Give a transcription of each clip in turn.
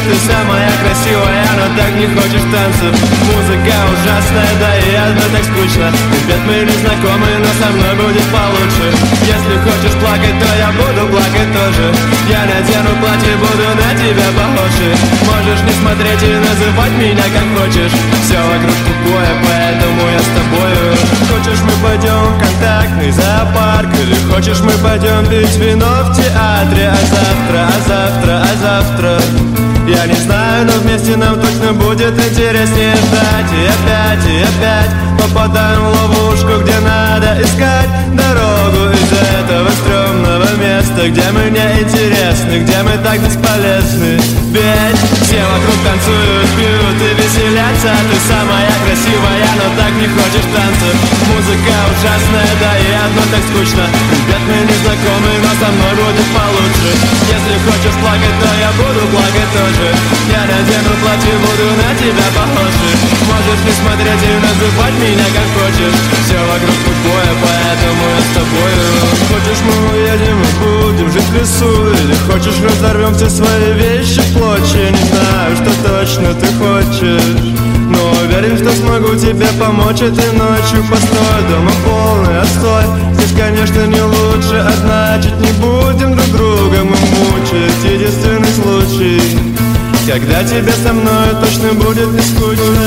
ты самая красивая, но так не хочешь танцев. Музыка ужасная, да и одно так скучно. Ребят, мы не знакомы, но со мной будет получше. Если хочешь плакать, то я буду плакать тоже. Я надену платье, буду на тебя похожи. Можешь не смотреть и называть меня как хочешь. Все вокруг тупое, поэтому я с тобою. Хочешь, мы пойдем в контактный зоопарк, или хочешь, мы пойдем пить вино в театре. А завтра я не знаю, но вместе нам точно будет интереснее ждать. И опять попадаем в ловушку, где надо искать дорогу из этого стрёмного места, где мы не интересны, где мы так бесполезны. Ведь все вокруг танцуют, пьют и веселятся. Ты самая красивая, но так не хочешь танцев. Музыка ужасная, да и одно так скучно. Ребят, мы не знакомы, но со мной будет получше. Если хочешь плакать, то я буду плакать тоже. Я надену платье, буду на тебя похожи. Можешь не смотреть и называть меня как хочешь. Все вокруг тупое, поэтому я с тобою. Хочешь, мы уедем и будем жить в лесу, или хочешь, разорвем все свои вещи в клочья. Не знаю, что точно ты хочешь, но уверен, что смогу тебе помочь этой ночью. Постой, дома полный отстой. Здесь, конечно, не лучше, а значит, не будем друг друга мы мучить. Единственный случай, когда тебе со мной точно будет не скучно.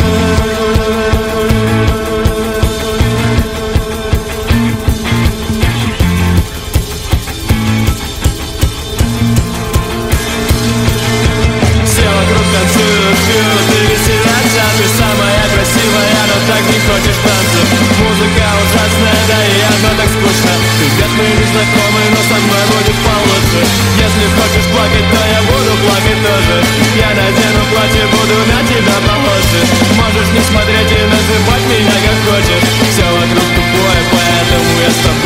Все вокруг танцуют, пьют и веселятся. Ты самая красивая, но так не хочешь танцев. Музыка ужасная, да и одно так скучно. Ребят, мы не знакомы, но со мной будет получше. Если хочешь плакать, то я буду плакать тоже. Я надену платье, буду на тебя похожи. Можешь не смотреть и называть меня как хочешь. Все вокруг тупое, поэтому я с тобой.